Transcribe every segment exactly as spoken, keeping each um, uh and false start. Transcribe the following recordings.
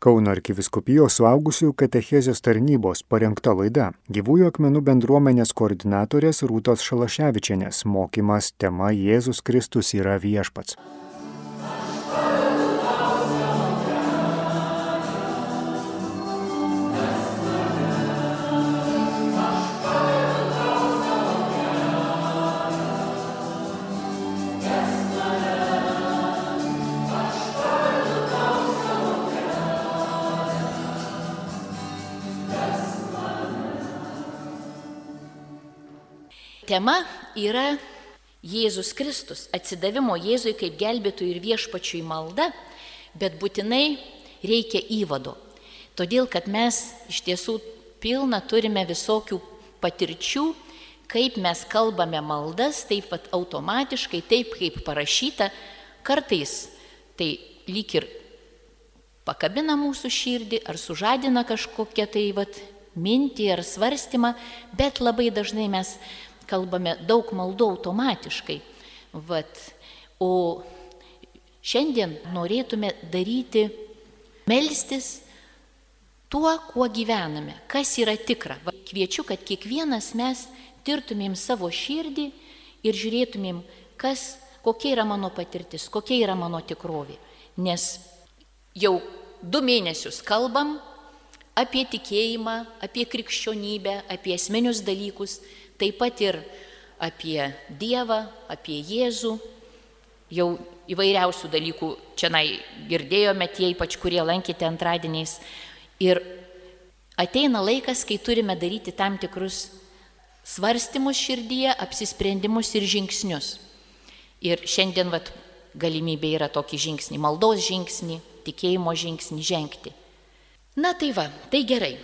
Kauno arkivyskupijos suaugusiųjų katechezės tarnybos parengta laida. Gyvųjų akmenų bendruomenės koordinatorės Rūtos Šalaševičienės mokymas tema Jėzus Kristus yra viešpats. Tema yra Jėzus Kristus, atsidavimo Jėzui kaip gelbėtojui ir viešpačiui malda, bet būtinai reikia įvado. Todėl, kad mes iš tiesų pilna turime visokių patirčių, kaip mes kalbame maldas, taip pat automatiškai, taip kaip parašyta, kartais tai lyg ir pakabina mūsų širdį ar sužadina kažkokią tai vat, mintį ar svarstymą, bet labai dažnai mes kalbame daug maldų automatiškai. Vat. O šiandien norėtume daryti, melstis tuo, kuo gyvename, kas yra tikra. Va, kviečiu, kad kiekvienas mes tirtumėm savo širdį ir žiūrėtumėm, kas, kokia yra mano patirtis, kokia yra mano tikrovė. Nes jau du mėnesius kalbam apie tikėjimą, apie krikščionybę, apie esminius dalykus, taip pat ir apie Dievą, apie Jėzų, jau įvairiausių dalykų čia girdėjome tie, ypač kurie lankėte antradieniais. Ir ateina laikas, kai turime daryti tam tikrus svarstymus širdyje, apsisprendimus ir žingsnius. Ir šiandien vat, galimybė yra tokį žingsnį, maldos žingsnį, tikėjimo žingsnį žengti. Na tai va, tai gerai.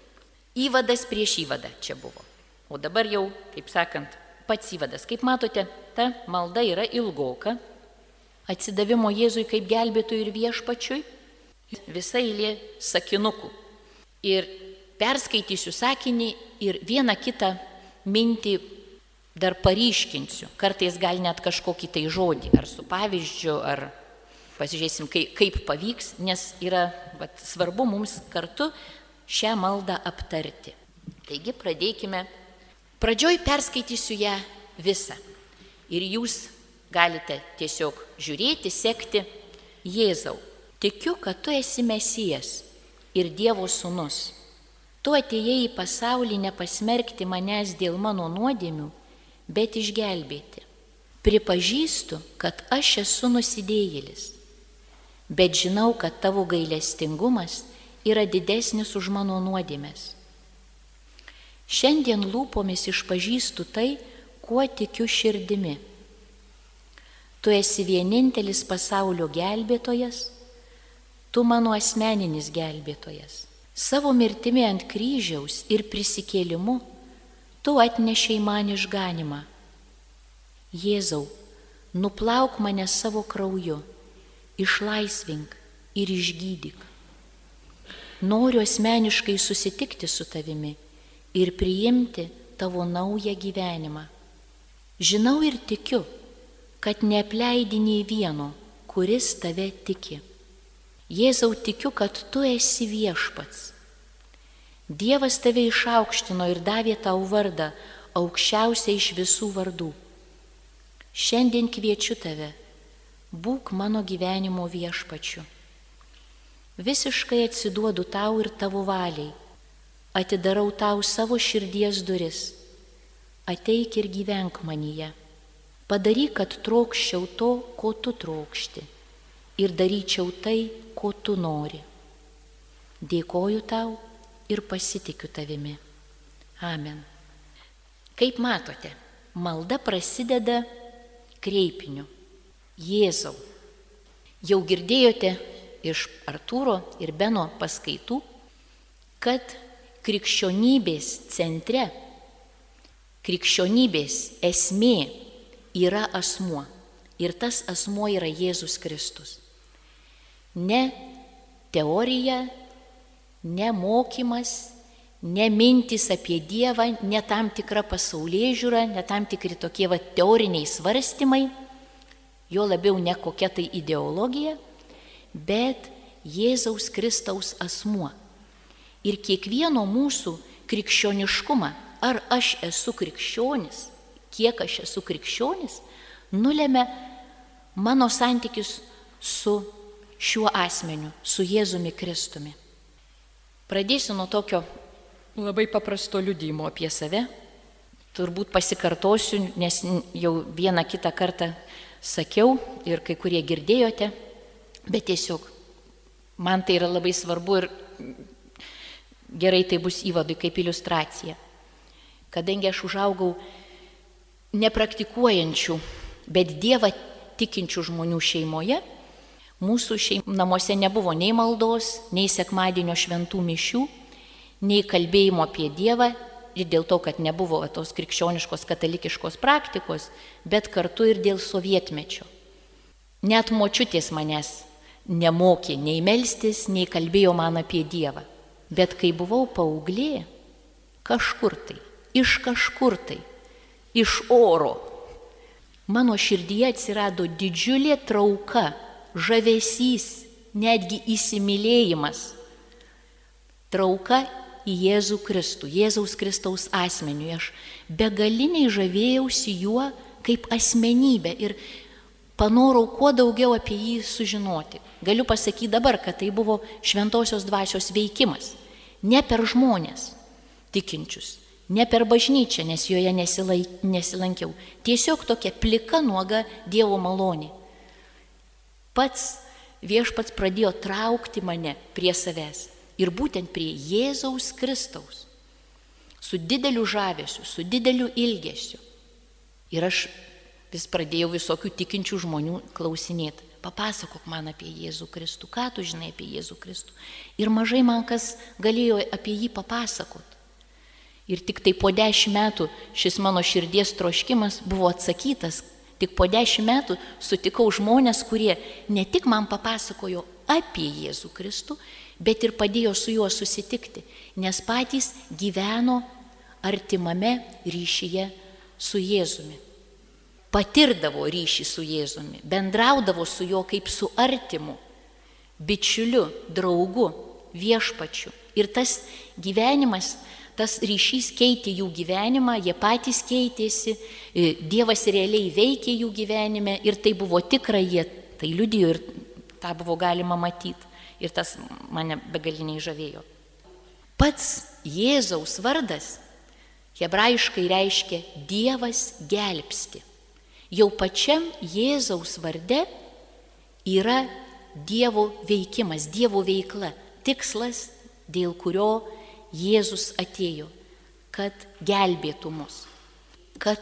Įvadas prieš įvadą čia buvo. O dabar jau, kaip sakant, pats įvadas. Kaip matote, ta malda yra ilgoka. Atsidavimo Jėzui kaip gelbėtojui ir viešpačiui. Visa eilė sakinukų. Ir perskaitysiu sakinį ir vieną kitą mintį dar paryškinsiu. Kartais gal net kažkokį tai žodį, ar su pavyzdžiu, ar pasižiūrėsim, kaip, kaip pavyks, nes yra vat, svarbu mums kartu šią maldą aptarti. Taigi pradėkime. Pradžioj perskaitysiu ją visą. Ir jūs galite tiesiog žiūrėti, sekti. Jėzau, tikiu, kad tu esi Mesijas ir Dievo sūnus. Tu atėjai į pasaulį nepasmerkti manęs dėl mano nuodėmių, bet išgelbėti. Pripažįstu, kad aš esu nusidėjėlis, bet žinau, kad tavo gailestingumas yra didesnis už mano nuodėmes. Šiandien lūpomis išpažįstu tai, kuo tikiu širdimi. Tu esi vienintelis pasaulio gelbėtojas, tu mano asmeninis gelbėtojas. Savo mirtimi ant kryžiaus ir prisikėlimu tu atnešei man išganimą. Jėzau, nuplauk mane savo krauju, išlaisvink ir išgydyk. Noriu asmeniškai susitikti su tavimi ir priimti tavo naują gyvenimą. Žinau ir tikiu, kad neapleidi nei vieno, kuris tave tiki. Jėzau, tikiu, kad tu esi viešpats. Dievas tave išaukštino ir davė tau vardą, aukščiausią iš visų vardų. Šiandien kviečiu tave, būk mano gyvenimo viešpačiu. Visiškai atsiduodu tau ir tavo valiai. Atidarau tau savo širdies duris. Ateik ir gyvenk manyje. Padaryk, kad trokščiau to, ko tu trokšti, ir daryčiau tai, ko tu nori. Dėkoju tau ir pasitikiu tavimi. Amen. Kaip matote, malda prasideda kreipiniu. Jėzau. Jau girdėjote iš Artūro ir Beno paskaitų, kad krikščionybės centre, krikščionybės esmė yra asmuo. Ir tas asmuo yra Jėzus Kristus. Ne teorija, ne mokymas, ne mintis apie Dievą, ne tam tikra pasaulėžiūra, ne tam tikri tokie va, teoriniai svarstymai, jo labiau ne kokia tai ideologija, bet Jėzaus Kristaus asmuo. Ir kiekvieno mūsų krikščioniškumą, ar aš esu krikščionis, kiek aš esu krikščionis, nulėmė mano santykius su šiuo asmeniu, su Jėzumi Kristumi. Pradėsiu nuo tokio labai paprasto liudijimo apie save. Turbūt pasikartosiu, nes jau vieną kitą kartą sakiau ir kai kurie girdėjote, bet tiesiog man tai yra labai svarbu ir gerai tai bus įvadui kaip iliustracija. Kadangi aš užaugau nepraktikuojančių, bet Dievą tikinčių žmonių šeimoje, mūsų šeim, namuose nebuvo nei maldos, nei sekmadienio šventų mišių, nei kalbėjimo apie Dievą, ir dėl to, kad nebuvo tos krikščioniškos katalikiškos praktikos, bet kartu ir dėl sovietmečio. Net močiutės manęs nemokė nei melstis, nei kalbėjo man apie Dievą. Bet kai buvau paauglė, kažkur tai, iš kažkur tai, iš oro, mano širdyje atsirado didžiulė trauka, žavesys, netgi įsimylėjimas. Trauka į Jėzų Kristų, Jėzaus Kristaus asmeniui. Aš begaliniai žavėjausi juo kaip asmenybę ir panorau kuo daugiau apie jį sužinoti. Galiu pasakyti dabar, kad tai buvo šventosios dvasios veikimas. Ne per žmonės tikinčius, ne per bažnyčią, nes joje nesilankiau. Tiesiog tokia plika nuoga Dievo malonė. Pats viešpats pradėjo traukti mane prie savęs. Ir būtent prie Jėzaus Kristaus, su dideliu žavesiu, su dideliu ilgesiu. Ir aš vis pradėjau visokių tikinčių žmonių klausinėti. Papasakok man apie Jėzų Kristų, ką tu žinai apie Jėzų Kristų. Ir mažai man kas galėjo apie jį papasakot. Ir tik tai po dešimt metų šis mano širdies troškimas buvo atsakytas. Tik po dešimt metų sutikau žmonės, kurie ne tik man papasakojo apie Jėzų Kristų, bet ir padėjo su juo susitikti, nes patys gyveno artimame ryšyje su Jėzumi. Patirdavo ryšį su Jėzumi, bendraudavo su juo kaip su artimu, bičiuliu, draugu, viešpačiu. Ir tas gyvenimas, tas ryšys keitė jų gyvenimą, jie patys keitėsi, Dievas realiai veikė jų gyvenime ir tai buvo tikra, jie tai liudijo ir tą buvo galima matyti. Ir tas mane begaliniai žavėjo. Pats Jėzaus vardas hebrajiškai reiškia Dievas gelbsti. Jau pačiam Jėzaus varde yra Dievo veikimas, Dievo veikla, tikslas, dėl kurio Jėzus atėjo, kad gelbėtų mus. Kad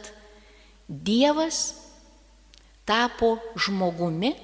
Dievas tapo žmogumi.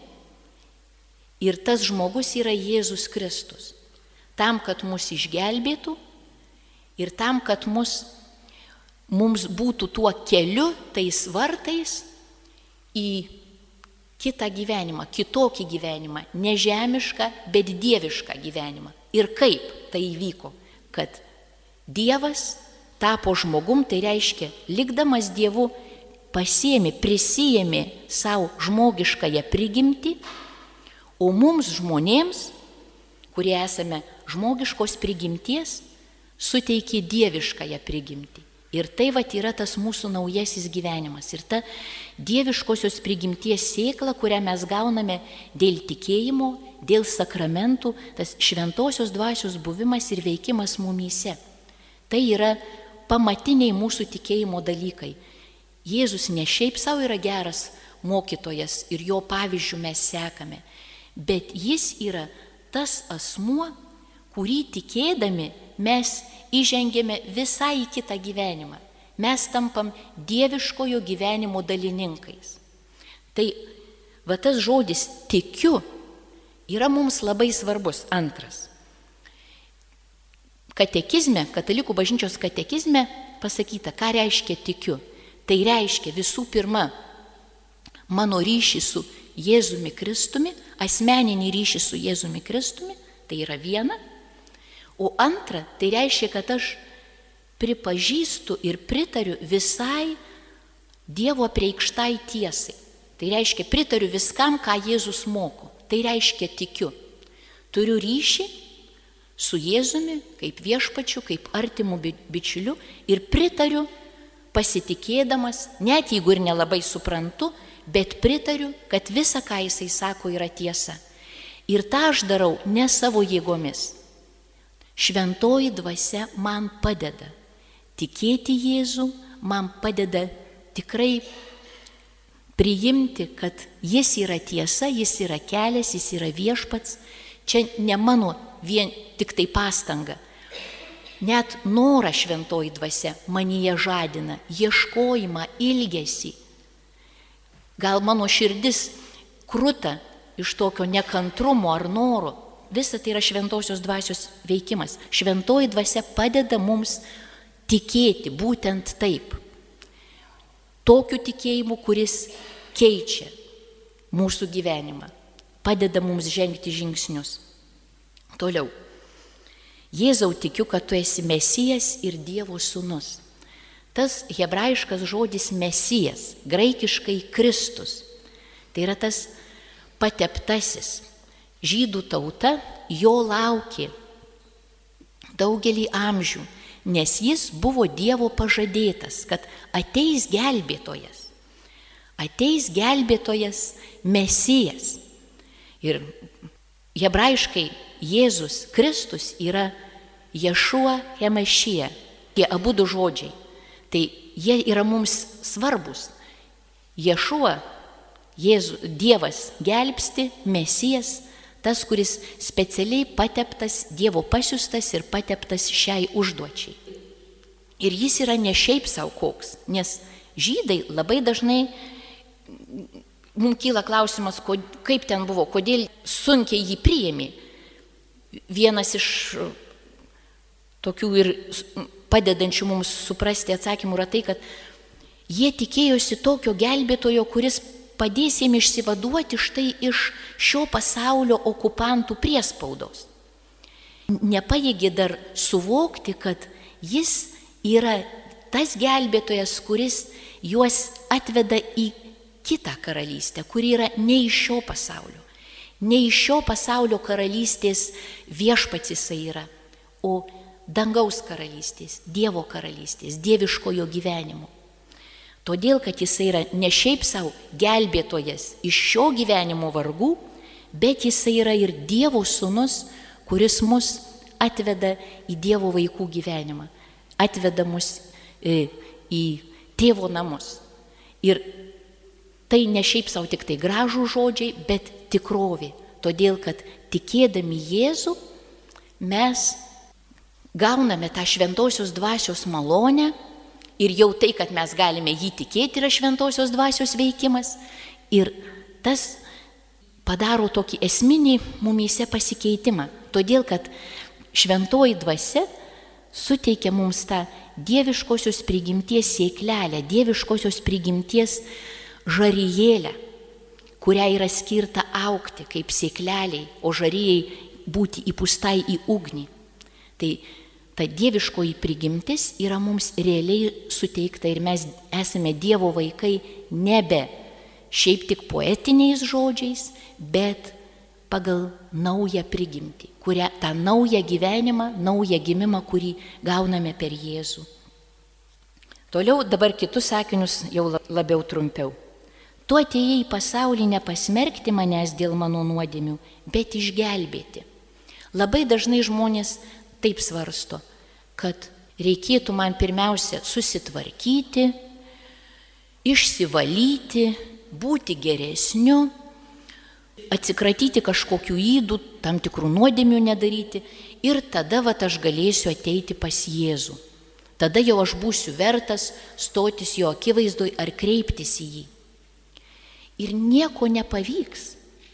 Ir tas žmogus yra Jėzus Kristus. Tam, kad mus išgelbėtų ir tam, kad mus, mums būtų tuo keliu, tais vartais į kitą gyvenimą, kitokį gyvenimą, ne žemišką, bet dievišką gyvenimą. Ir kaip tai įvyko? Kad Dievas tapo žmogum, tai reiškia, likdamas Dievu, pasiėmė, prisijėmė savo žmogiškąją prigimtį, o mums žmonėms, kurie esame žmogiškos prigimties, suteikė dieviškąją prigimtį. Ir tai vat yra tas mūsų naujasis gyvenimas. Ir ta dieviškosios prigimties sėkla, kurią mes gauname dėl tikėjimo, dėl sakramentų, tas šventosios dvasios buvimas ir veikimas mumyse. Tai yra pamatiniai mūsų tikėjimo dalykai. Jėzus ne šiaip savo yra geras mokytojas ir jo pavyzdžių mes sekame, bet jis yra tas asmuo, kurį tikėdami mes įžengėme visai į kitą gyvenimą. Mes tampam dieviškojo gyvenimo dalininkais. Tai va tas žodis tikiu yra mums labai svarbus. Antras. Katekizme, katalikų bažnyčios katekizme pasakyta, ką reiškia tikiu. Tai reiškia visų pirma mano ryšį su Jėzumi Kristumi, asmeninį ryšį su Jėzumi Kristumi, tai yra viena. O antra, tai reiškia, kad aš pripažįstu ir pritariu visai Dievo apreikštai tiesai. Tai reiškia, pritariu viskam, ką Jėzus moko. Tai reiškia tikiu. Turiu ryšį su Jėzumi, kaip viešpačiu, kaip artimu bičiuliu ir pritariu, pasitikėdamas, net jeigu ir nelabai suprantu, bet pritariu, kad visa, ką jisai sako, yra tiesa. Ir tą aš darau ne savo jėgomis. Šventoji dvasia man padeda. Tikėti Jėzų man padeda tikrai priimti, kad jis yra tiesa, jis yra kelias, jis yra viešpats. Čia ne mano vien tik tai pastanga. Net norą šventoji dvasia manyje žadina, ieškojimą, ilgesį. Gal mano širdis kruta iš tokio nekantrumo ar noro. Visa tai yra šventosios dvasios veikimas. Šventoji dvasia padeda mums tikėti būtent taip. Tokiu tikėjimu, kuris keičia mūsų gyvenimą. Padeda mums žengti žingsnius. Toliau. Jėzau, tikiu, kad tu esi Mesijas ir Dievo sūnus. Tas hebrajiškas žodis Mesijas, graikiškai Kristus. Tai yra tas pateptasis. Žydų tauta jo laukė daugelį amžių, nes jis buvo Dievo pažadėtas, kad ateis gelbėtojas. Ateis gelbėtojas Mesijas. Ir hebrajiškai Jėzus Kristus yra Ješua Hemašija. Tie abu du žodžiai. Tai jie yra mums svarbus. Ješua, Jėzus, Dievas gelbsti, Mesijas, tas, kuris specialiai pateptas, Dievo pasiustas ir pateptas šiai užduočiai. Ir jis yra ne šiaip savo koks, nes žydai labai dažnai, mums kyla klausimas, kaip ten buvo, kodėl sunkiai jį priėmė. Vienas iš tokių ir padedančių mums suprasti atsakymų yra tai, kad jie tikėjosi tokio gelbėtojo, kuris padės jiems išsivaduoti štai iš šio pasaulio okupantų priespaudos. Nepajėgė dar suvokti, kad jis yra tas gelbėtojas, kuris juos atveda į kitą karalystę, kuri yra ne iš šio pasaulio. Ne iš šio pasaulio karalystės viešpats jisai yra, o dangaus karalystės, Dievo karalystės, dieviškojo gyvenimo. Todėl, kad jisai yra ne šiaip savo gelbėtojas iš šio gyvenimo vargų, bet jisai yra ir Dievo sūnus, kuris mus atveda į Dievo vaikų gyvenimą, atveda mus į, į tėvo namus. Ir tai ne šiaip savo tik tai gražų žodžiai, bet tikrovė. Todėl, kad tikėdami Jėzų mes gauname tą šventosios dvasios malonę ir jau tai, kad mes galime jį tikėti, yra šventosios dvasios veikimas. Ir tas padaro tokį esminį mumyse pasikeitimą. Todėl, kad šventoji dvasia suteikia mums tą dieviškosios prigimties sėklelę, dieviškosios prigimties žarijėlę, kurią yra skirta augti kaip sėkleliai, o žarijai būti įpūstai į ugnį. Tai ta dieviškoji prigimtis yra mums realiai suteikta ir mes esame Dievo vaikai nebe šiaip tik poetiniais žodžiais, bet pagal naują prigimtį, kurią, tą naują gyvenimą, naują gimimą, kurį gauname per Jėzų. Toliau dabar kitus sakinius jau labiau trumpiau. Tu atėjai į pasaulį nepasmerkti manęs dėl mano nuodėmių, bet išgelbėti. Labai dažnai žmonės taip svarsto, kad reikėtų man pirmiausia susitvarkyti, išsivalyti, būti geresniu, atsikratyti kažkokių ydų, tam tikrų nuodėmių nedaryti ir tada vat aš galėsiu ateiti pas Jėzų. Tada jau aš būsiu vertas stotis jo akivaizdoj ar kreiptis į jį. Ir nieko nepavyks.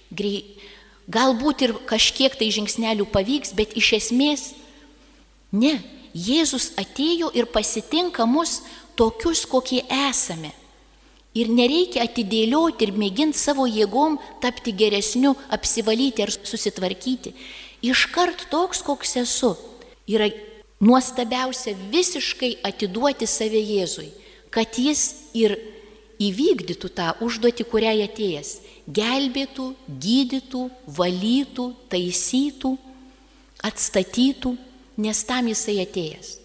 Galbūt ir kažkiek tai žingsnelių pavyks, bet iš esmės ne. Jėzus atėjo ir pasitinka mus tokius, kokie esame. Ir nereikia atidėlioti ir mėginti savo jėgom tapti geresniu, apsivalyti ar susitvarkyti. Iškart toks, koks esu, yra nuostabiausia visiškai atiduoti save Jėzui, kad jis ir įvykdytų tą užduotį, kurią atėjęs. gelbėtų, gydytų, valytų, taisytų, atstatytų, nes tam jisai atėjęs.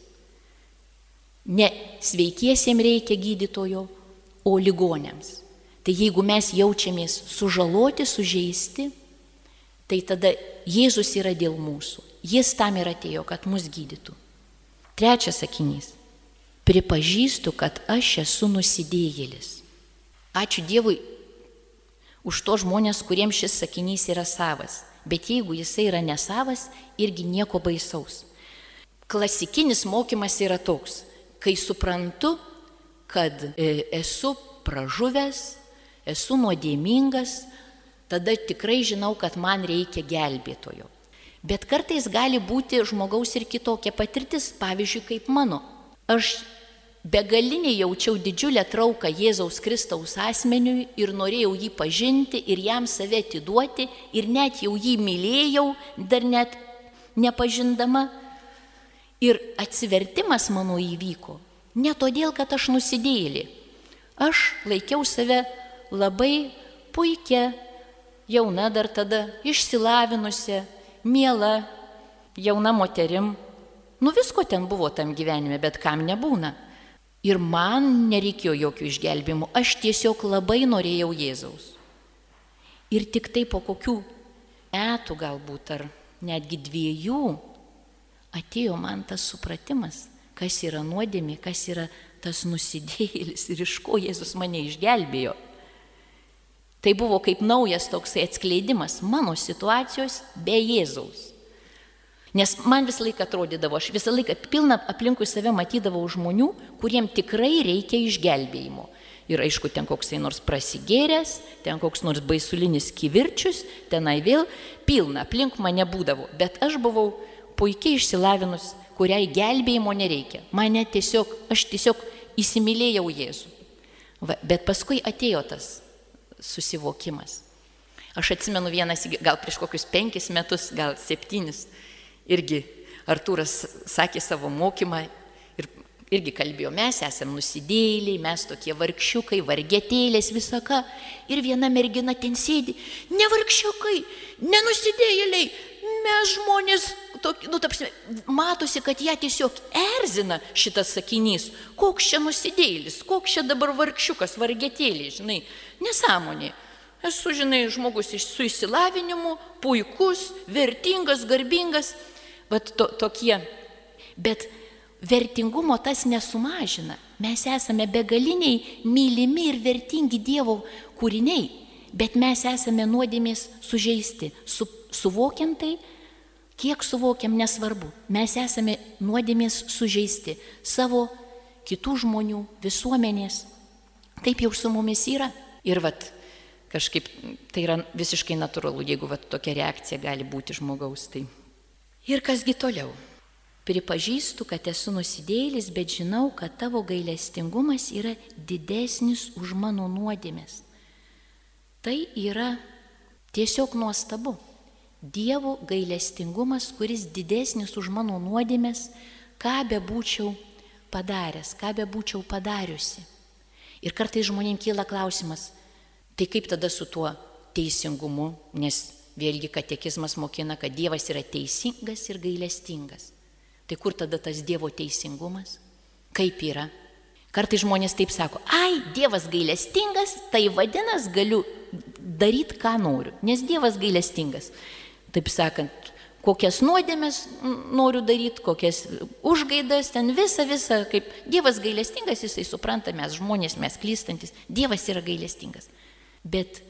Ne sveikiesiems reikia gydytojo, o ligoniams. Tai jeigu mes jaučiamės sužaloti, sužeisti, tai tada Jėzus yra dėl mūsų. Jis tam ir atėjo, kad mus gydytų. Trečias sakinys. Pripažįstu, kad aš esu nusidėjėlis. Ačiū Dievui už to žmonės, kuriems šis sakinys yra savas. Bet jeigu jisai yra nesavas, irgi nieko baisaus. Klasikinis mokymas yra toks. Kai suprantu, kad esu pražuvęs, esu nuodėmingas, tada tikrai žinau, kad man reikia gelbėtojo. Bet kartais gali būti žmogaus ir kitokia patirtis, pavyzdžiui, kaip mano. Aš begaliniai jaučiau didžiulę trauką Jėzaus Kristaus asmeniui ir norėjau jį pažinti ir jam save atiduoti ir net jau jį mylėjau, dar net nepažindama. Ir atsivertimas mano įvyko ne todėl, kad aš nusidėjėlė. Aš laikiau save labai puikia, jauna dar tada, išsilavinusia, miela, jauna moterim. Nu visko ten buvo tam gyvenime, bet kam nebūna. Ir man nereikėjo jokių išgelbimų, aš tiesiog labai norėjau Jėzaus. Ir tik tai po kokių metų galbūt, ar netgi dviejų, atėjo man tas supratimas, kas yra nuodėmė, kas yra tas nusidėjėlis ir iš ko Jėzus mane išgelbėjo. Tai buvo kaip naujas toksai atskleidimas mano situacijos be Jėzaus. Nes man visą laiką atrodydavo, aš visą laiką pilną aplinkui save matydavau žmonių, kuriem tikrai reikia išgelbėjimo. Ir aišku, ten koksai nors prasigėręs, ten koks nors baisulinis kivirčius, tenai vėl pilna aplink mane būdavo. Bet aš buvau puikiai išsilavinus, kuriai gelbėjimo nereikia. Mane tiesiog, aš tiesiog įsimylėjau Jėzų. Va, bet paskui atėjo tas susivokimas. Aš atsimenu vienas, gal prieš kokius penkis metus, gal septynis, irgi Artūras sakė savo mokymą ir irgi kalbėjo, mes esame nusidėjėliai, mes tokie vargšiukai, vargetėlės, visą ką. Ir viena mergina ten sėdi, ne vargšiukai, ne nusidėjėliai, mes žmonės, tokie, nu, tapsime, matosi, kad ją tiesiog erzina šitas sakinys. Koks čia nusidėjėlis, koks čia dabar vargšiukas, vargetėliai, žinai, nesąmonė. Esu, žinai, žmogus su išsilavinimu, puikus, vertingas, garbingas. Vat to, tokie, bet vertingumo tas nesumažina. Mes esame begaliniai mylimi ir vertingi Dievo kūriniai, bet mes esame nuodėmės sužeisti. Su, suvokiam tai, kiek suvokiam, nesvarbu. Mes esame nuodėmės sužeisti savo, kitų žmonių, visuomenės. Taip jau su mumis yra. Ir vat kažkaip tai yra visiškai natūralu, jeigu vat tokia reakcija gali būti žmogaus. Tai. Ir kasgi toliau? Pripažįstu, kad esu nusidėjėlis, bet žinau, kad tavo gailestingumas yra didesnis už mano nuodėmes. Tai yra tiesiog nuostabu. Dievo gailestingumas, kuris didesnis už mano nuodėmes, ką bebūčiau padaręs, ką bebūčiau padariusi. Ir kartais žmonėms kyla klausimas, tai kaip tada su tuo teisingumu, nes vėlgi katekizmas mokina, kad Dievas yra teisingas ir gailestingas. Tai kur tada tas Dievo teisingumas? Kaip yra? Kartais žmonės taip sako, ai, Dievas gailestingas, tai vadinas galiu daryti, ką noriu, nes Dievas gailestingas. Taip sakant, kokias nuodėmes noriu daryti, kokias užgaidas, ten visa, visa, kaip Dievas gailestingas, jisai supranta, mes žmonės, mes klystantis, Dievas yra gailestingas. Bet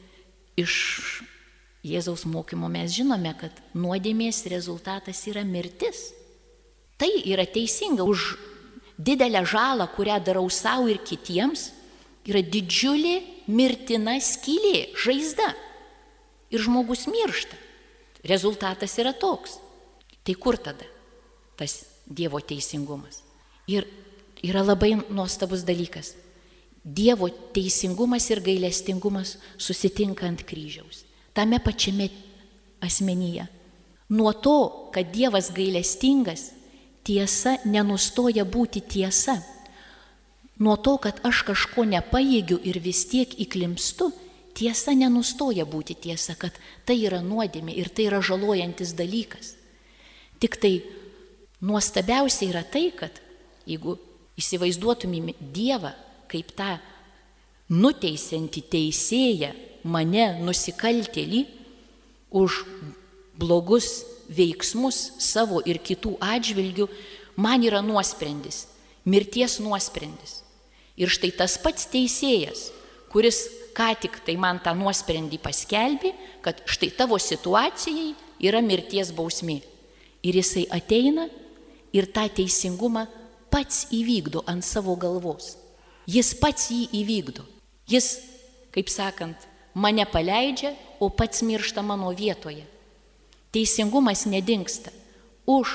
iš Jėzaus mokymo mes žinome, kad nuodėmės rezultatas yra mirtis. Tai yra teisinga. Už didelę žalą, kurią darau savo ir kitiems, yra didžiulė mirtina skylė, žaizda. Ir žmogus miršta. Rezultatas yra toks. Tai kur tada tas Dievo teisingumas? Ir yra labai nuostabus dalykas. Dievo teisingumas ir gailestingumas susitinka ant kryžiaus. Tame pačiame asmenyje. Nuo to, kad Dievas gailestingas, tiesa nenustoja būti tiesa. Nuo to, kad aš kažko nepajėgiu ir vis tiek įklimpstu, tiesa nenustoja būti tiesa, kad tai yra nuodėmė ir tai yra žalojantis dalykas. Tik tai nuostabiausia yra tai, kad jeigu įsivaizduotumėm Dievą kaip tą nuteisiantį teisėją, mane nusikaltėlį už blogus veiksmus savo ir kitų atžvilgių, man yra nuosprendis, mirties nuosprendis. Ir štai tas pats teisėjas, kuris ką tik tai man tą nuosprendį paskelbė, kad štai tavo situacijai yra mirties bausmė. Ir jisai ateina ir tą teisingumą pats įvykdo ant savo galvos. Jis pats jį įvykdo. Jis, kaip sakant, mane paleidžia, o pats miršta mano vietoje. Teisingumas nedingsta. Už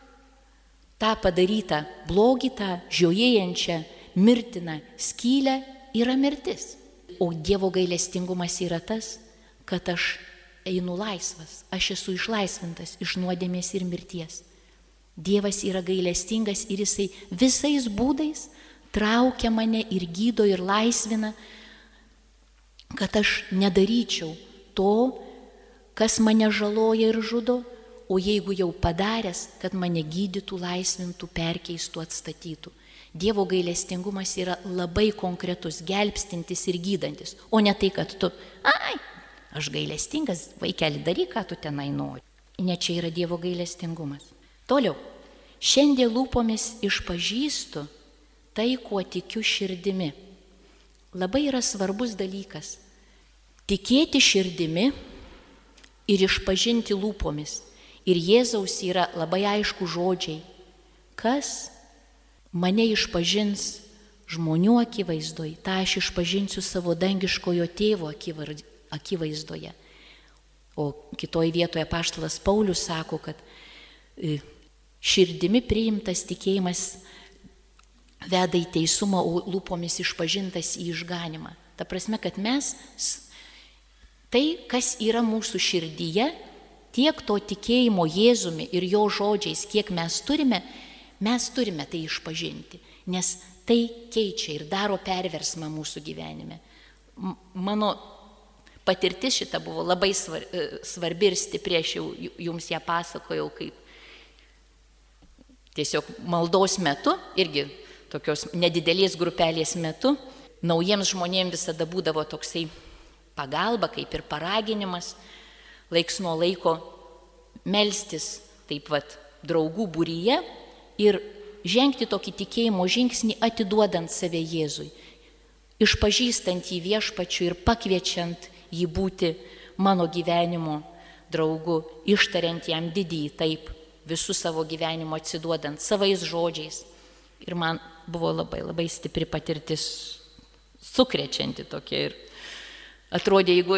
tą padarytą blogį, tą žiojėjančią, mirtiną skylę yra mirtis. O Dievo gailestingumas yra tas, kad aš einu laisvas, aš esu išlaisvintas iš nuodėmės ir mirties. Dievas yra gailestingas ir jisai visais būdais traukia mane ir gydo ir laisvina, kad aš nedaryčiau to, kas mane žaloja ir žudo, o jeigu jau padaręs, kad mane gydytų, laisvintų, perkeistų, atstatytų. Dievo gailestingumas yra labai konkretus, gelbstintis ir gydantis, o ne tai, kad tu, ai, aš gailestingas, vaikeli, daryk, ką tu tenai nori. Ne čia yra Dievo gailestingumas. Toliau, šiandien lūpomis išpažįstu tai, kuo tikiu širdimi. Labai yra svarbus dalykas. Tikėti širdimi ir išpažinti lūpomis. Ir Jėzaus yra labai aišku žodžiai. Kas mane išpažins žmonių akivaizdoj, tą aš išpažinsiu savo dangiškojo tėvo akivaizdoje. O kitoje vietoje apaštalas Paulius sako, kad širdimi priimtas tikėjimas veda į teisumą, o lūpomis išpažintas į išganimą. Ta prasme, kad mes tai, kas yra mūsų širdyje, tiek to tikėjimo Jėzumi ir jo žodžiais, kiek mes turime, mes turime tai išpažinti, nes tai keičia ir daro perversmą mūsų gyvenime. Mano patirtis šita buvo labai svarbi ir stipri, aš jau jums ją pasakojau, kaip tiesiog maldos metu, irgi tokios nedidelės grupelės metu, naujiems žmonėms visada būdavo toksai pagalba, kaip ir paraginimas, laiks nuo laiko melstis, taip vat, draugų būryje ir žengti tokį tikėjimo žingsnį, atiduodant save Jėzui, išpažįstant jį viešpačiu ir pakviečiant jį būti mano gyvenimo draugu, ištariant jam didįjį taip, visų savo gyvenimo atsiduodant savais žodžiais. Ir man buvo labai, labai stipri patirtis, sukrečianti tokia. Ir atrodė, jeigu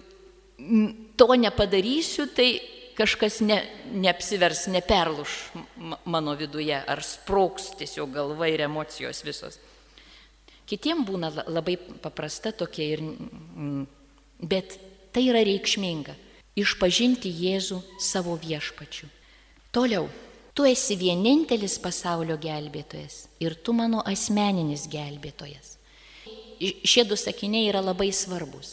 to nepadarysiu, tai kažkas ne, neapsivers, neperluš mano viduje, ar sprogs tiesiog galva ir emocijos visos. Kitiems būna labai paprasta tokia, ir, bet tai yra reikšminga. Išpažinti Jėzų savo viešpačiu. Toliau, tu esi vienintelis pasaulio gelbėtojas ir tu mano asmeninis gelbėtojas. Šie du sakiniai yra labai svarbus.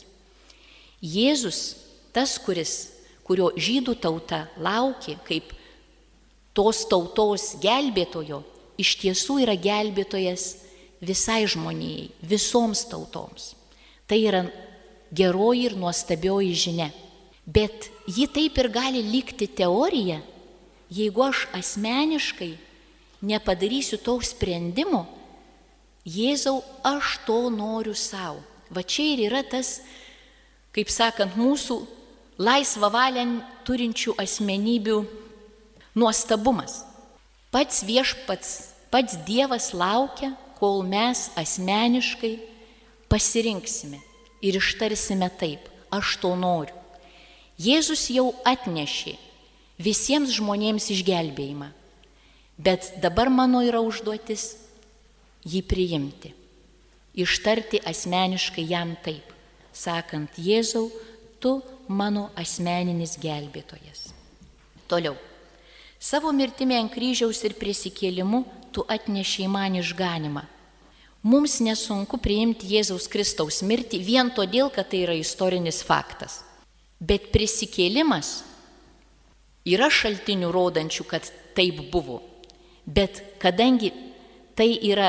Jėzus, tas, kuris, kurio žydų tauta laukė kaip tos tautos gelbėtojo, iš tiesų yra gelbėtojas visai žmonijai, visoms tautoms. Tai yra geroji ir nuostabioji žinia. Bet ji taip ir gali likti teorija, jeigu aš asmeniškai nepadarysiu to sprendimo, Jėzau, aš to noriu savo. Va čia ir yra tas, kaip sakant, mūsų laisvą valią turinčių asmenybių nuostabumas. Pats viešpats, pats Dievas laukia, kol mes asmeniškai pasirinksime ir ištarsime taip, aš to noriu. Jėzus jau atnešė visiems žmonėms išgelbėjimą, bet dabar mano yra užduotis jį priimti, ištarti asmeniškai jam taip, sakant, Jėzau, tu mano asmeninis gelbėtojas. Toliau, savo mirtimi ant kryžiaus ir prisikėlimu tu atnešiai man išganimą, Mums nesunku priimti Jėzaus Kristaus mirtį vien todėl, kad tai yra istorinis faktas. Bet prisikėlimas yra šaltinių rodančių, kad taip buvo. Bet kadangi tai yra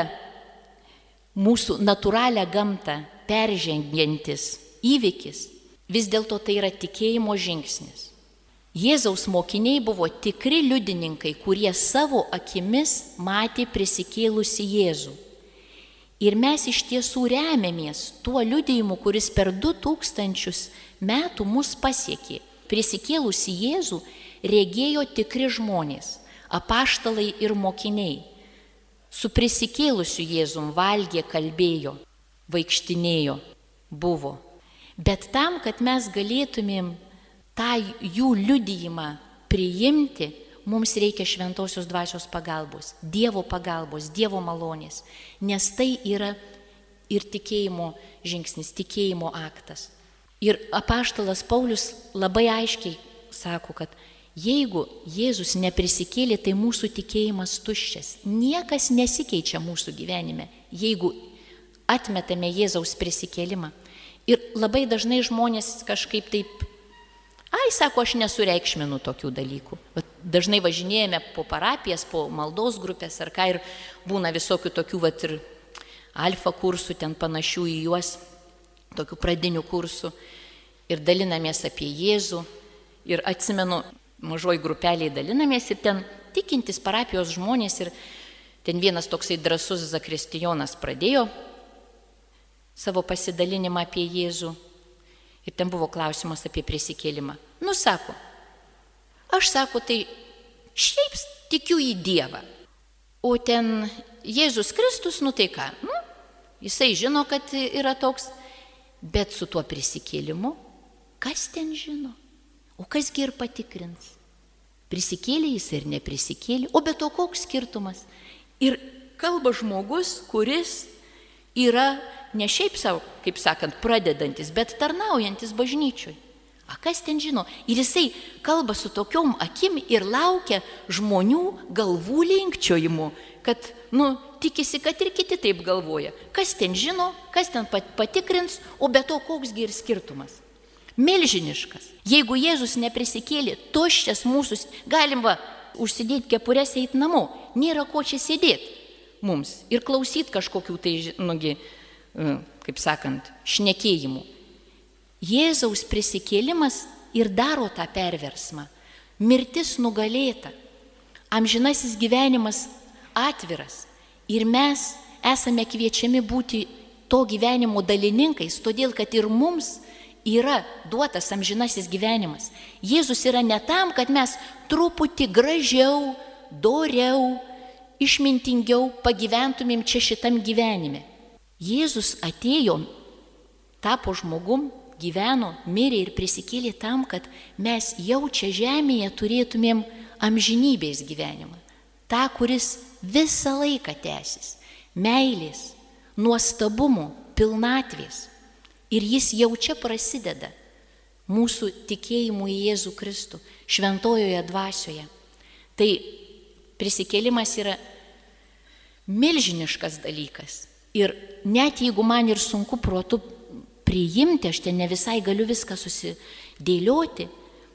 mūsų natūralią gamtą peržengiantis įvykis, vis dėlto tai yra tikėjimo žingsnis. Jėzaus mokiniai buvo tikri liudininkai, kurie savo akimis matė prisikėlusi Jėzų. Ir mes iš tiesų remiamės tuo liudijimu, kuris per du tūkstančius metų mus pasiekė. Prisikėlusi Jėzų regėjo tikri žmonės, apaštalai ir mokiniai. Su prisikėlusiu Jėzum valgė, kalbėjo, vaikštinėjo, buvo. Bet tam, kad mes galėtumėm tą jų liudijimą priimti, mums reikia šventosios dvasios pagalbos, Dievo pagalbos, Dievo malonės, nes tai yra ir tikėjimo žingsnis, tikėjimo aktas. Ir apaštalas Paulius labai aiškiai sako, kad jeigu Jėzus neprisikėlė, tai mūsų tikėjimas tuščias. Niekas nesikeičia mūsų gyvenime, jeigu atmetame Jėzaus prisikėlimą. Ir labai dažnai žmonės kažkaip taip, ai, sako, aš nesureikšminu tokių dalykų. Vat dažnai važinėjame po parapijas, po maldos grupės ar ką, ir būna visokių tokių vat ir alfa kursų, ten panašių į juos, tokių pradinių kursų, ir dalinamės apie Jėzų. Ir atsimenu, mažoj grupeliai dalinamės, ir ten tikintis parapijos žmonės, ir ten vienas toksai drąsus zakristijonas pradėjo savo pasidalinimą apie Jėzų. Ir ten buvo klausimas apie prisikėlimą. Nu, sako, aš sako, tai šiaip tikiu į Dievą. O ten Jėzus Kristus, nu tai ką, nu, jisai žino, kad yra toks, bet su tuo prisikėlimu, kas ten žino? O kasgi ir patikrins? Prisikėlė jis ir neprisikėlė, o be to koks skirtumas? Ir kalba žmogus, kuris yra ne šiaip savo, kaip sakant, pradedantis, bet tarnaujantis bažnyčioj. A kas ten žino? Ir jisai kalba su tokiom akim ir laukia žmonių galvų linkčiojimų, kad, nu, tikisi, kad ir kiti taip galvoja. Kas ten žino, kas ten patikrins, o be to koksgi ir skirtumas. Milžiniškas. Jeigu Jėzus neprisikėlė, tuščias mūsų, galim va, užsidėti kepures, eiti namo. Nėra ko čia sėdėti mums ir klausyti kažkokių tai, nugi, kaip sakant, šnekėjimų. Jėzaus prisikėlimas ir daro tą perversmą. Mirtis nugalėta, amžinasis gyvenimas atviras. Ir mes esame kviečiami būti to gyvenimo dalininkais, todėl kad ir mums yra duotas amžinasis gyvenimas. Jėzus yra ne tam, kad mes truputį gražiau, doriau, išmintingiau pagyventumėm čia šitam gyvenime. Jėzus atėjo, tapo žmogum, gyveno, mirė ir prisikėlė tam, kad mes jau čia žemėje turėtumėm amžinybės gyvenimą. Ta, kuris visą laiką tęsis, meilės, nuostabumo, pilnatvės. Ir jis jau čia prasideda mūsų tikėjimu į Jėzų Kristų, šventojoje dvasioje. Tai prisikėlimas yra milžiniškas dalykas. Ir net jeigu man ir sunku protu priimti, aš ten ne visai galiu viską susidėlioti,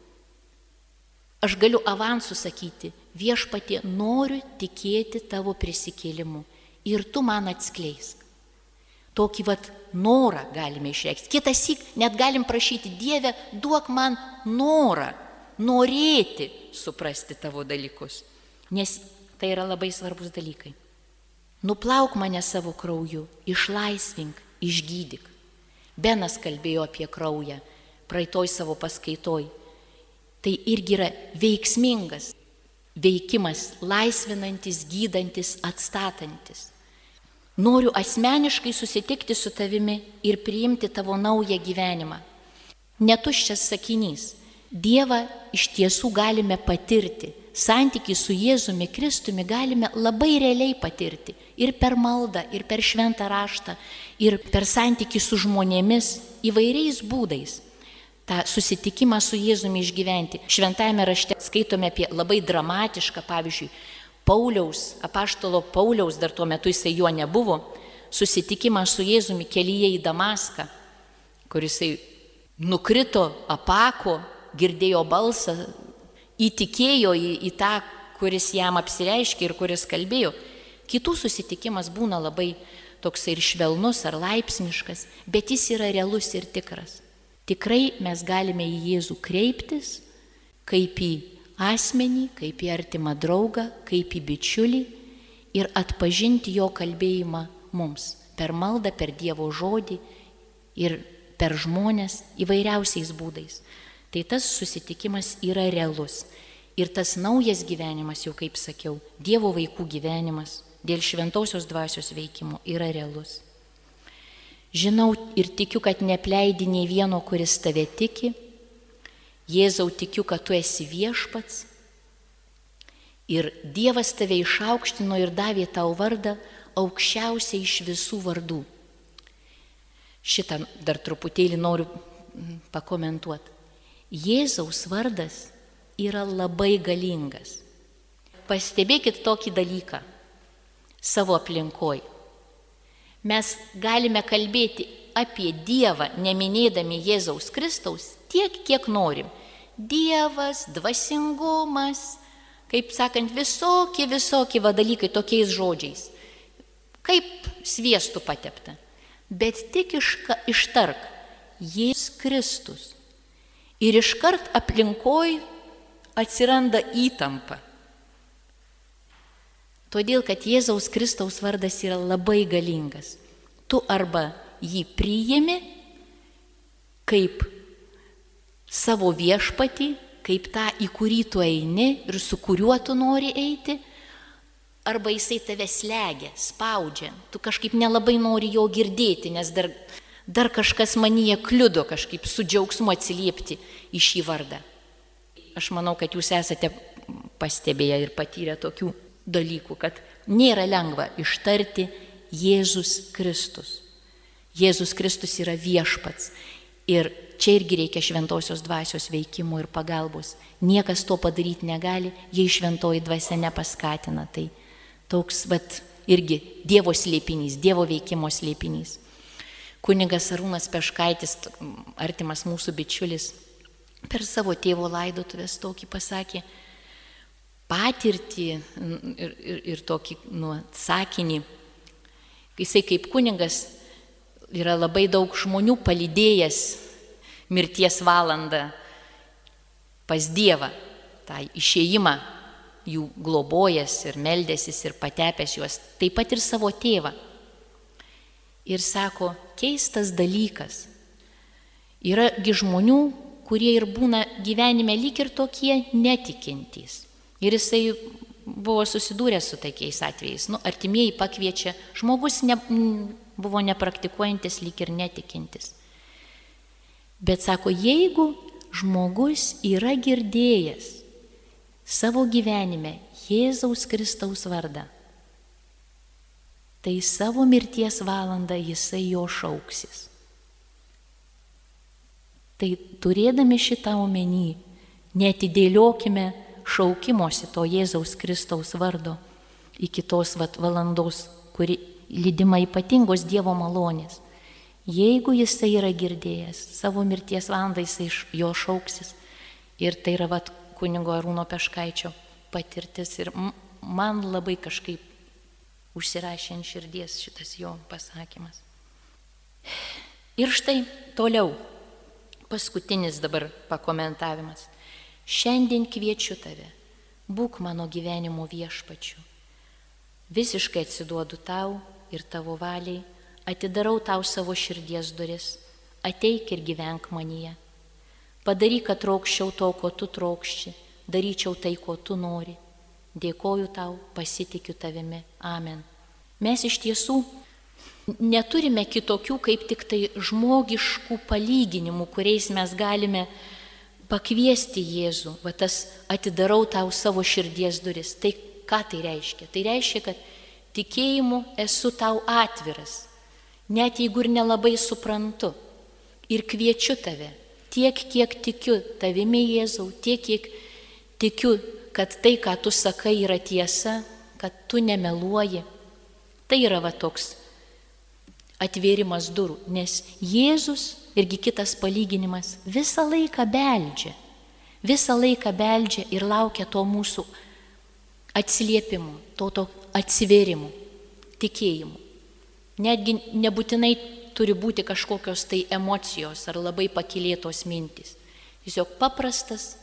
aš galiu avansu sakyti, viešpatie, noriu tikėti tavo prisikėlimu ir tu man atskleisk. Tokį vat norą galime išreikšti. Kitassyk net galim prašyti, Dieve, duok man norą, norėti suprasti tavo dalykus. Nes tai yra labai svarbus dalykai. Nuplauk mane savo krauju, išlaisvink, išgydyk. Benas kalbėjo apie kraują, praeitoj savo paskaitoj. Tai irgi yra veiksmingas veikimas, laisvinantis, gydantis, atstatantis. Noriu asmeniškai susitikti su tavimi ir priimti tavo naują gyvenimą. Netuščias sakinys. Dievą iš tiesų galime patirti. Santykį su Jėzumi Kristumi galime labai realiai patirti. Ir per maldą, ir per šventą raštą, ir per santykį su žmonėmis įvairiais būdais. tą susitikimą su Jėzumi išgyventi. Šventajame rašte skaitome apie labai dramatišką, pavyzdžiui, Pauliaus, apaštalo Pauliaus, dar tuo metu jisai jo nebuvo, susitikimą su Jėzumi kelyje į Damaską, kur jisai nukrito, apako, girdėjo balsą, įtikėjo į, į tą, kuris jam apsireiškė ir kuris kalbėjo. Kitų susitikimas būna labai toks ir švelnus ar laipsniškas, bet jis yra realus ir tikras. Tikrai mes galime į Jėzų kreiptis kaip į asmenį, kaip į artimą draugą, kaip į bičiulį ir atpažinti jo kalbėjimą mums per maldą, per Dievo žodį ir per žmonės įvairiausiais būdais. Tai tas susitikimas yra realus. Ir tas naujas gyvenimas, jau kaip sakiau, Dievo vaikų gyvenimas dėl šventosios dvasios veikimo yra realus. Žinau ir tikiu, kad neapleidi nei vieno, kuris tave tiki. Jėzau, tikiu, kad tu esi viešpats. Ir Dievas tave išaukštino ir davė tau vardą aukščiausiai iš visų vardų. Šitą dar truputėlį noriu pakomentuoti. Jėzaus vardas yra labai galingas. Pastebėkit tokį dalyką savo aplinkoj. Mes galime kalbėti apie Dievą, neminėdami Jėzaus Kristaus, tiek, kiek norim. Dievas, dvasingumas, kaip sakant, visokie, visokie dalykai tokiais žodžiais. Kaip sviestų patepta. Bet tik iška, ištark Jėzus Kristus. Ir iškart aplinkoj atsiranda įtampa. Todėl, kad Jėzaus Kristaus vardas yra labai galingas. Tu arba jį priimi kaip savo viešpatį, kaip tą, į kurį tu eini ir su kuriuo tu nori eiti, arba jisai tave slegia, spaudžia. Tu kažkaip nelabai nori jo girdėti, nes dar, dar kažkas manyje kliudo kažkaip su džiaugsmu atsiliepti į šį vardą. Aš manau, kad jūs esate pastebėję ir patyrę tokių dalykų, kad nėra lengva ištarti Jėzus Kristus. Jėzus Kristus yra viešpats. Ir čia irgi reikia šventosios dvasios veikimo ir pagalbos. Niekas to padaryti negali, jei šventoji dvasia nepaskatina. Tai toks, vat, irgi Dievo slėpinys, Dievo veikimo slėpinys. Kunigas Arūnas Peškaitis, artimas mūsų bičiulis, per savo tėvo laidotuvės tokį pasakė patirtį ir, ir, ir tokį nu, sakinį. Jisai kaip kunigas yra labai daug žmonių palydėjęs mirties valandą pas Dievą, tą išėjimą jų globojęs ir meldęsis ir patepęs juos, taip pat ir savo tėvą. Ir sako, keistas dalykas. Yragi žmonių, kurie ir būna gyvenime lyg ir tokie netikintys. Ir jisai buvo susidūręs su tokiais atvejais. Nu, artimieji pakviečia, žmogus ne, buvo nepraktikuojantis, lyg ir netikintis. Bet sako, jeigu žmogus yra girdėjęs savo gyvenime Jėzaus Kristaus vardą, tai savo mirties valandą jisai jo šauksis. Tai turėdami šitą omeny, neatidėliokime šaukimosi to Jėzaus Kristaus vardo iki tos vat, valandos, kuri lydima ypatingos Dievo malonės. Jeigu jisai yra girdėjęs, savo mirties valandą jisai jo šauksis. Ir tai yra vat, kunigo Arūno Peškaičio patirtis. Ir man labai kažkaip užsirašė ant širdies šitas jo pasakymas. Ir štai toliau, paskutinis dabar pakomentavimas. Šiandien kviečiu tave, būk mano gyvenimo viešpačiu. Visiškai atsiduodu tau ir tavo valiai, atidarau tau savo širdies duris, ateik ir gyvenk manyje. Padaryk, kad trokščiau to, ko tu trokšči, daryčiau tai, ko tu nori. Dėkoju tau, pasitikiu tavimi. Amen. Mes iš tiesų neturime kitokių kaip tik tai žmogiškų palyginimų, kuriais mes galime pakviesti Jėzų, va tas atidarau tau savo širdies duris. Tai ką tai reiškia? Tai reiškia, kad tikėjimu esu tau atviras, net jeigu ir nelabai suprantu. Ir kviečiu tave, tiek, kiek tikiu tavimi Jėzau, tiek, kiek tikiu, kad tai, ką tu sakai, yra tiesa, kad tu nemeluoji. Tai yra va toks atvėrimas durų, nes Jėzus, irgi kitas palyginimas, visą laiką beldžia, visą laiką beldžia ir laukia to mūsų atsiliepimo, to, to atsivėrimo, tikėjimo. Netgi nebūtinai turi būti kažkokios tai emocijos ar labai pakylėtos mintys. Tiesiog paprastas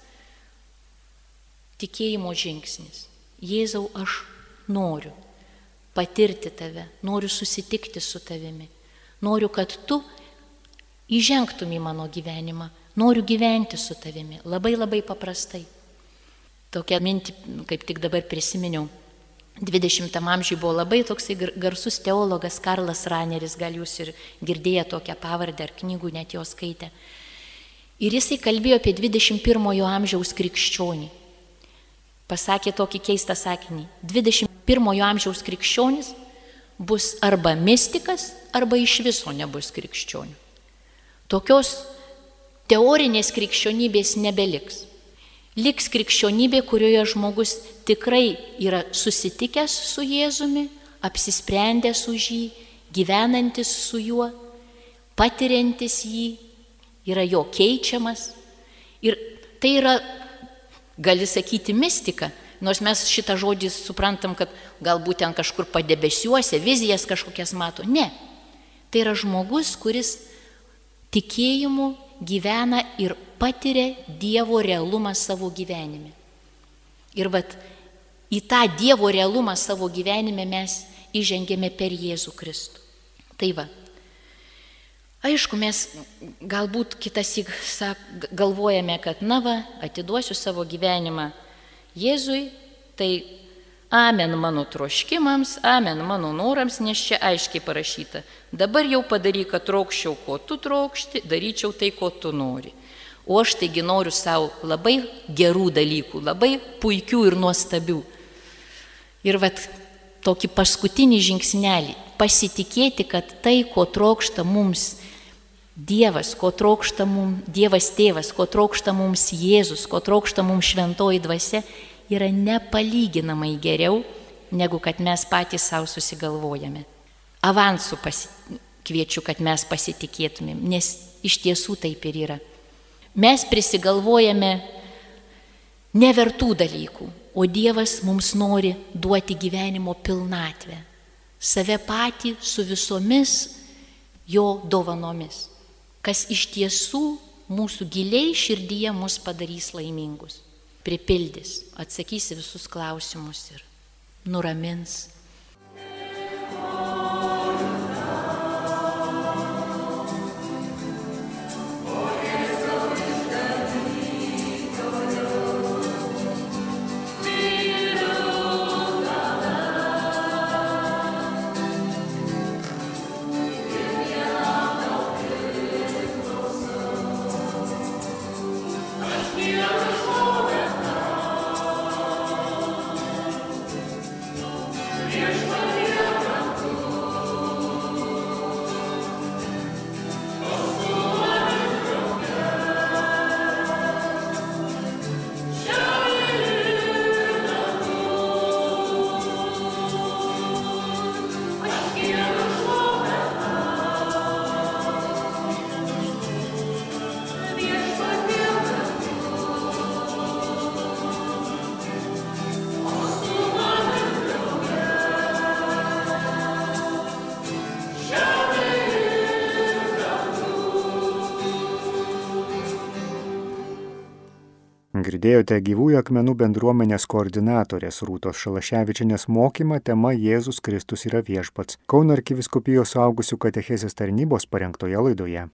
tikėjimo žingsnis. Jėzau, aš noriu patirti tave, noriu susitikti su tavimi, noriu, kad tu įžengtum į mano gyvenimą, noriu gyventi su tavimi, labai labai paprastai. Tokią mintį, kaip tik dabar prisiminiau, dvidešimtam amžiui buvo labai toksai garsus teologas Karlas Raneris, gal jūs ir girdėję tokią pavardę ar knygų net jo skaitę. Ir jisai kalbėjo apie dvidešimt pirmojo amžiaus krikščionį. Pasakė tokį keistą sakinį. dvidešimt pirmojo amžiaus krikščionis bus arba mistikas, arba iš viso nebus krikščionių. Tokios teorinės krikščionybės nebeliks. Liks krikščionybė, kurioje žmogus tikrai yra susitikęs su Jėzumi, apsisprendęs už jį, gyvenantis su juo, patiriantis jį, yra jo keičiamas. Ir tai yra, gali sakyti, mistika, nors mes šitą žodį suprantam, kad galbūt ten kažkur padebesiuose, vizijas kažkokias mato. Ne, tai yra žmogus, kuris tikėjimu gyvena ir patiria Dievo realumą savo gyvenime. Ir vat į tą Dievo realumą savo gyvenime mes įžengėme per Jėzų Kristų. Tai va. Aišku, mes galbūt kitas galvojame, kad na va, atiduosiu savo gyvenimą Jėzui, tai amen mano troškimams, amen mano norams, nes čia aiškiai parašyta. Dabar jau padaryk, kad trokščiau, ko tu trokšti, daryčiau tai, ko tu nori. O aš taigi noriu savo labai gerų dalykų, labai puikių ir nuostabių. Ir vat tokį paskutinį žingsnelį, pasitikėti, kad tai, ko trokšta mums Dievas, ko trokšta mums Dievas Tėvas, ko trokšta mums Jėzus, ko trokšta mums šventoji dvasia, yra nepalyginamai geriau, negu kad mes patys savo susigalvojame. Avansų kviečiu, kad mes pasitikėtumėm, nes iš tiesų taip ir yra. Mes prisigalvojame nevertų dalykų, o Dievas mums nori duoti gyvenimo pilnatvę, save patį su visomis jo dovanomis, kas iš tiesų mūsų giliai širdyje mus padarys laimingus, pripildys, atsakys visus klausimus ir nuramins. Girdėjote Gyvųjų akmenų bendruomenės koordinatorės Rūtos Šalaševičienės mokymą tema Jėzus Kristus yra viešpats Kauno arkivyskupijos suaugusių katechezės tarnybos parengtoje laidoje.